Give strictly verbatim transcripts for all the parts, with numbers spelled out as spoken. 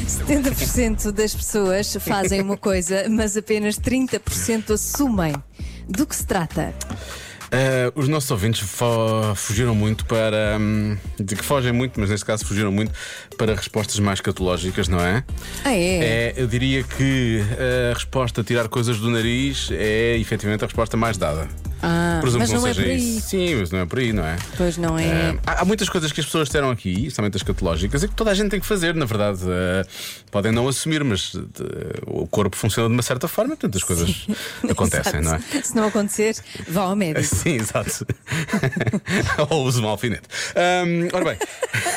setenta por cento das pessoas fazem uma coisa, mas apenas trinta por cento assumem. Do que se trata? Uh, os nossos ouvintes fo- fugiram muito para. Hum, de que fogem muito, mas neste caso fugiram muito para respostas mais catológicas, não é? Ah, é? É, eu diria que a resposta a tirar coisas do nariz é efetivamente a resposta mais dada. Ah, Presumo mas que não, não é seja por aí. isso. Sim, mas não é por aí, não é? Pois não é. Uh, há, há muitas coisas que as pessoas disseram aqui, especialmente as catológicas, e que toda a gente tem que fazer, na verdade. Uh, podem não assumir, mas uh, o corpo funciona de uma certa forma, portanto as coisas acontecem, não é? Se não acontecer, vá ao médico. Sim, exato. Ou use um alfinete. Um, ora bem,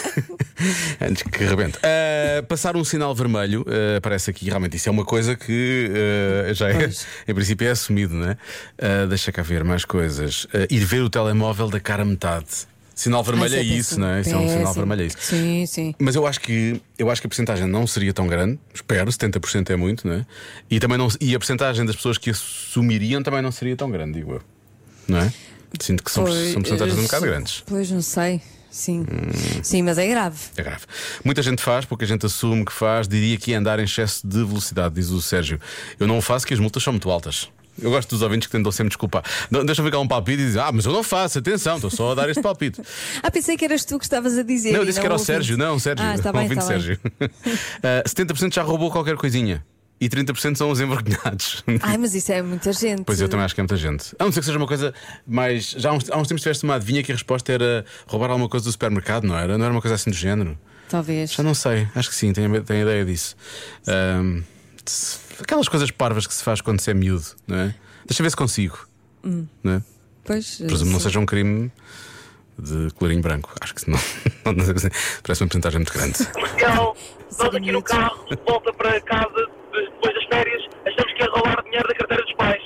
antes que rebente. Uh, passar um sinal vermelho, uh, aparece aqui, realmente isso é uma coisa que uh, já é, em princípio é assumido, não é? Uh, deixa cá ver mais coisas. Uh, ir ver o telemóvel da cara a metade. Sinal vermelho Ai, é isso é isso, péssimo. não é? Isso é um sinal Péssimo. vermelho, é isso. Sim, sim. Mas eu acho que eu acho que a porcentagem não seria tão grande. Espero, setenta por cento é muito, não é? E, também não, e a porcentagem das pessoas que assumiriam também não seria tão grande, digo eu. Não é? Sinto que são, Pois, são porcentagens um bocado eh, grandes. Pois não sei. Sim. Sim, mas é grave. É grave. Muita gente faz, pouca gente assume que faz. Diria que é andar em excesso de velocidade, diz o Sérgio. Eu não o faço, que as multas são muito altas. Eu gosto dos ouvintes que tentam sempre desculpar. Não, deixa-me ficar um palpite e dizem: ah, mas eu não faço, atenção, estou só a dar este palpite. Ah, pensei que eras tu que estavas a dizer. Não, eu e disse que era o ouvinte. Sérgio, não, o Sérgio. Ah, está o bem, ouvinte está bem. Sérgio. uh, setenta por cento já roubou qualquer coisinha. E trinta por cento são os envergonhados. Ai, mas isso é muita gente. Pois eu também acho que é muita gente. A não ser que seja uma coisa mais. Já há uns, há uns tempos tiveste uma adivinha que a resposta era roubar alguma coisa do supermercado, não era? Não era uma coisa assim do género? Talvez. Já não sei, acho que sim, tenho, tenho ideia disso. Ahm, aquelas coisas parvas que se faz quando se é miúdo, não é? Deixa eu ver se consigo. Hum. Não é? Pois, Presumo não sim. seja um crime de colorinho branco. Acho que não. Parece uma porcentagem muito grande. Comercial, nós aqui no carro, de volta para casa, depois das férias, achamos que é roubar dinheiro da carteira dos pais.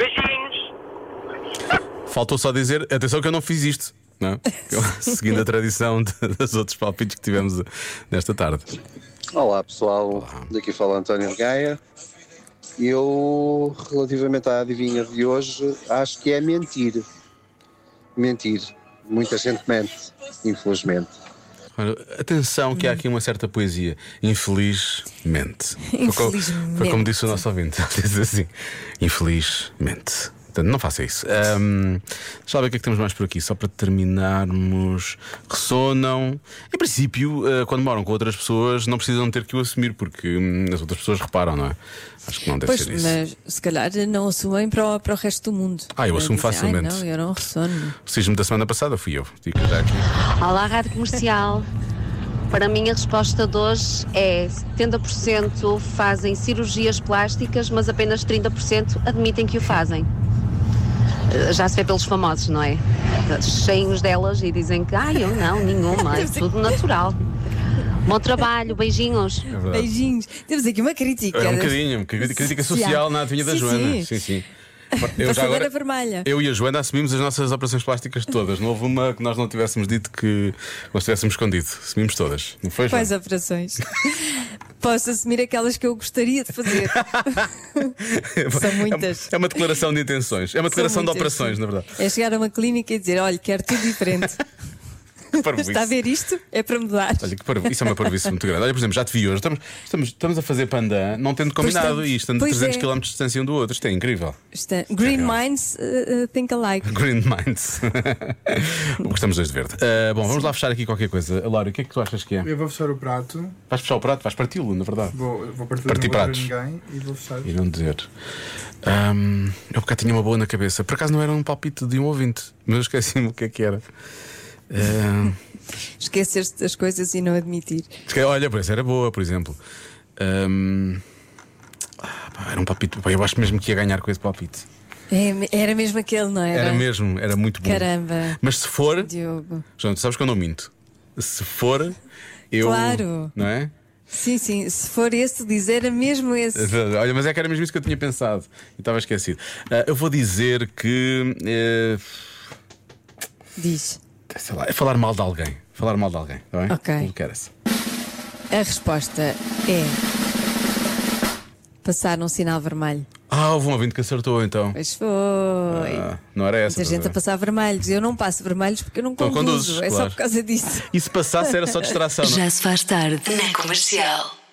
Beijinhos! Faltou só dizer, atenção que eu não fiz isto, não é? Seguindo a tradição de, dos outros palpites que tivemos nesta tarde. Olá pessoal, daqui fala António Gaia. Eu, relativamente à adivinha de hoje, acho que é mentir. Mentir. Muita gente mente, infelizmente. Olha, atenção que há aqui uma certa poesia. Infelizmente. Foi co- Infelizmente. Foi como disse o nosso ouvinte. Ele diz assim: infelizmente. Portanto, não faça isso. Um, deixa lá ver o que é que temos mais por aqui. Só para terminarmos. Ressonam. Em princípio, uh, quando moram com outras pessoas, não precisam ter que o assumir, porque hum, as outras pessoas reparam, não é? Acho que não deve Pois, ser isso. mas se calhar não assumem para o, para o resto do mundo. Ah, eu assumo Dizem, facilmente. Ai, não, eu não ressono. O sismo da semana passada fui eu. Digo já aqui. Olá, Rádio Comercial. Para mim, a resposta de hoje é setenta por cento fazem cirurgias plásticas, mas apenas trinta por cento admitem que o fazem. Eh, Já se vê pelos famosos, não é? Cheios delas e dizem que, ah, eu não, nenhuma, é tudo natural. Bom trabalho, beijinhos. É verdade. Beijinhos. Temos aqui uma crítica. É um bocadinho, uma crítica social na adivinha da Sim, Joana. sim. Sim, sim. Eu, já Passadeira agora, vermelha. eu e a Joana assumimos as nossas operações plásticas todas. Não houve uma que nós não tivéssemos dito que nós tivéssemos escondido. Assumimos todas. Não foi, Quais Joana? operações? Posso assumir aquelas que eu gostaria de fazer. São muitas. É uma declaração de intenções. É uma declaração São de muitas, operações, sim. na verdade. É chegar a uma clínica e dizer: olha, quero tudo diferente. Parvoíce. Está a ver isto? É para mudar. Olha, que parvo- isso é uma parvoíce muito grande. Olha, por exemplo, já te vi hoje. Estamos, estamos, estamos a fazer pandan, não tendo combinado estamos. e estando a Pois trezentos é. quilómetros de distância um do outro. Isto é incrível. Está- Green real. minds uh, uh, think alike. Green Minds. Gostamos dois de verde. Ah, bom, vamos lá fechar aqui qualquer coisa. Laura, o que é que tu achas que é? Eu vou fechar o prato, Vais fechar o prato? Vais parti-lo, na verdade. vou, vou partir, Partir não vou pratos. dizer ninguém e vou fechar. E não dizer. Ahm, eu porque tinha uma boa na cabeça. Por acaso não era um palpite de um ouvinte, mas eu esqueci-me o que é que era. Ahm, Esquecer-se das coisas e não admitir. esque- olha, por isso era boa, por exemplo. Ahm, ah, pá, era um palpite. Pá, eu acho mesmo que ia ganhar com esse palpite. É, era mesmo aquele, não era? Era mesmo, era muito bom. Caramba, Mas se for, Diogo. João, tu sabes que eu não minto. Se for, eu. Claro. Não é? Sim, sim, se for esse, dizer era mesmo esse. Olha, mas é que era mesmo isso que eu tinha pensado e estava esquecido. Ah, eu vou dizer que. eh, Diz. sei lá, é falar mal de alguém. Falar mal de alguém, está bem? Ok. Como queres. A resposta é passar um sinal vermelho. Ah, houve um ouvinte que acertou então. Pois foi. Ah, não era essa. Muita gente a estás a ver? passar vermelhos. Eu não passo vermelhos porque eu não Então conduzo. conduzes, É só claro. por causa disso. E se passasse era só distração, não é? Já se faz tarde na Comercial.